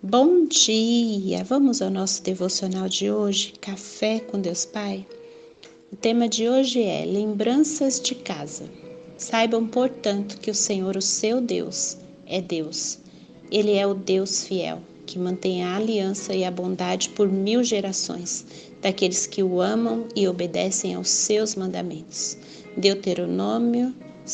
Bom dia! Vamos ao nosso devocional de hoje, Café com Deus Pai? O tema de hoje é Lembranças de Casa. Saibam, portanto, que o Senhor, o seu Deus, é Deus. Ele é o Deus fiel, que mantém a aliança e a bondade por 1000 gerações, daqueles que o amam e obedecem aos seus mandamentos. Deuteronômio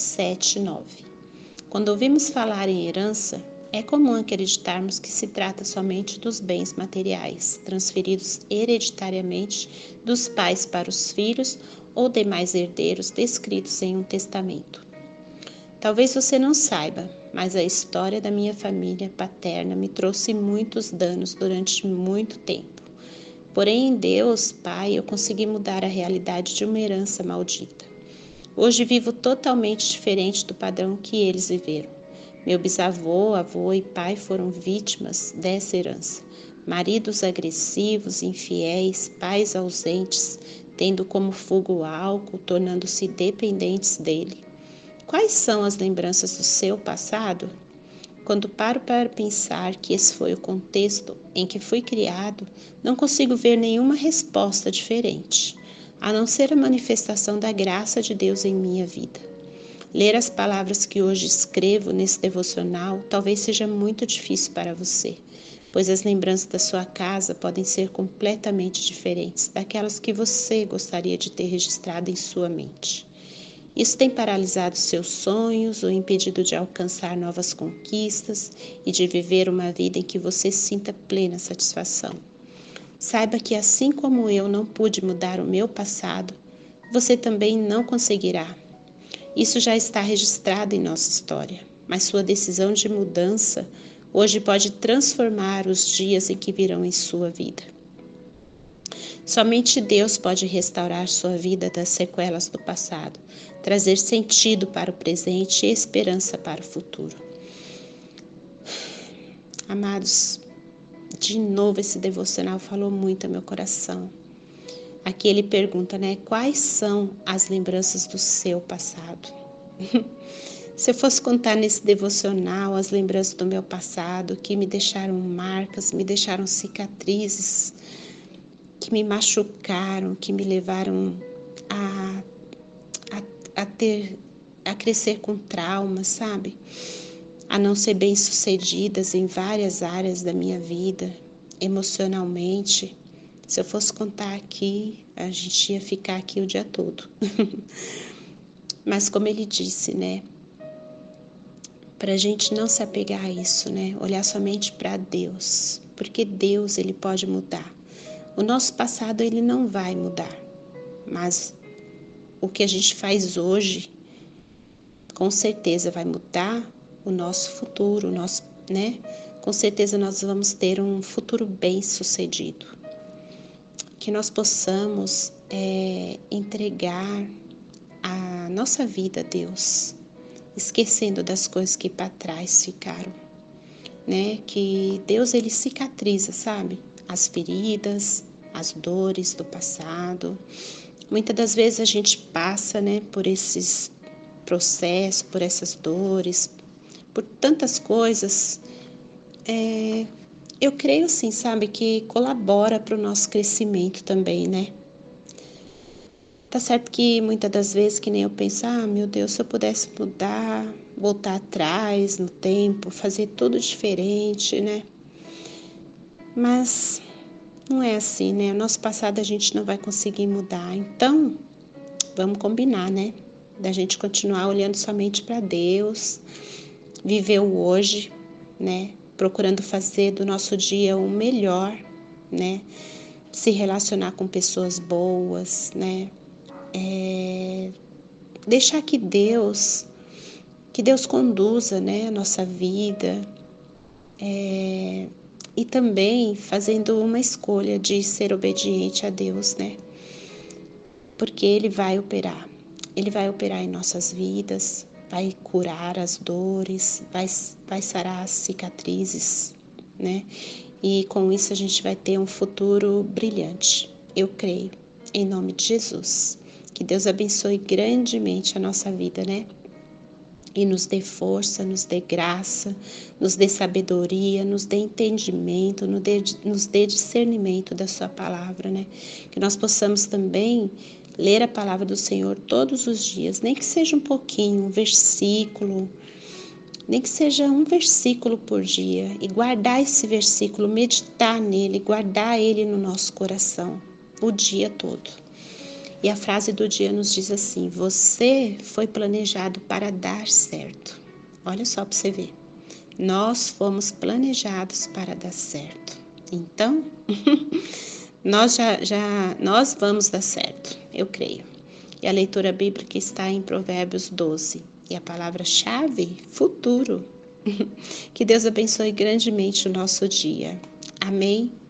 7:9. Quando ouvimos falar em herança, é comum acreditarmos que se trata somente dos bens materiais, transferidos hereditariamente dos pais para os filhos ou demais herdeiros descritos em um testamento. Talvez você não saiba, mas a história da minha família paterna me trouxe muitos danos durante muito tempo. Porém, em Deus, Pai, eu consegui mudar a realidade de uma herança maldita. Hoje vivo totalmente diferente do padrão que eles viveram. Meu bisavô, avô e pai foram vítimas dessa herança. Maridos agressivos, infiéis, pais ausentes, tendo como fuga o álcool, tornando-se dependentes dele. Quais são as lembranças do seu passado? Quando paro para pensar que esse foi o contexto em que fui criado, não consigo ver nenhuma resposta diferente, a não ser a manifestação da graça de Deus em minha vida. Ler as palavras que hoje escrevo nesse devocional talvez seja muito difícil para você, pois as lembranças da sua casa podem ser completamente diferentes daquelas que você gostaria de ter registrado em sua mente. Isso tem paralisado seus sonhos ou impedido de alcançar novas conquistas e de viver uma vida em que você sinta plena satisfação. Saiba que assim como eu não pude mudar o meu passado, você também não conseguirá. Isso já está registrado em nossa história, mas sua decisão de mudança hoje pode transformar os dias em que virão em sua vida. Somente Deus pode restaurar sua vida das sequelas do passado, trazer sentido para o presente e esperança para o futuro. Amados, de novo esse devocional falou muito ao meu coração. Aqui ele pergunta, quais são as lembranças do seu passado? Se eu fosse contar nesse devocional as lembranças do meu passado, que me deixaram marcas, me deixaram cicatrizes, que me machucaram, que me levaram a crescer com traumas, sabe? A não ser bem-sucedidas em várias áreas da minha vida, emocionalmente. Se eu fosse contar aqui, a gente ia ficar aqui o dia todo. Mas como ele disse, para a gente não se apegar a isso, olhar somente para Deus, porque Deus, ele pode mudar. O nosso passado, ele não vai mudar, mas o que a gente faz hoje, com certeza vai mudar o nosso futuro, com certeza nós vamos ter um futuro bem-sucedido. Que nós possamos entregar a nossa vida a Deus, esquecendo das coisas que para trás ficaram, Que Deus, ele cicatriza, sabe? As feridas, as dores do passado. Muitas das vezes a gente passa, por esses processos, por essas dores, por tantas coisas. Eu creio sim, sabe, que colabora para o nosso crescimento também, Tá certo que muitas das vezes que nem eu penso, meu Deus, se eu pudesse mudar, voltar atrás no tempo, fazer tudo diferente, Mas não é assim, O nosso passado a gente não vai conseguir mudar. Então, vamos combinar, Da gente continuar olhando somente para Deus, viver o hoje, Procurando fazer do nosso dia o melhor, Se relacionar com pessoas boas, Deixar que Deus conduza, a nossa vida, e também fazendo uma escolha de ser obediente a Deus, Porque Ele vai operar em nossas vidas, vai curar as dores, vai sarar as cicatrizes, E com isso a gente vai ter um futuro brilhante, eu creio, em nome de Jesus. Que Deus abençoe grandemente a nossa vida, e nos dê força, nos dê graça, nos dê sabedoria, nos dê entendimento, nos dê discernimento da sua palavra, né? Que nós possamos também ler a palavra do Senhor todos os dias, nem que seja um pouquinho, um versículo, nem que seja um versículo por dia, e guardar esse versículo, meditar nele, guardar ele no nosso coração o dia todo. E a frase do dia nos diz assim: você foi planejado para dar certo. Olha só para você ver. Nós fomos planejados para dar certo. Então, nós vamos dar certo, eu creio. E a leitura bíblica está em Provérbios 12. E a palavra-chave, futuro. Que Deus abençoe grandemente o nosso dia. Amém.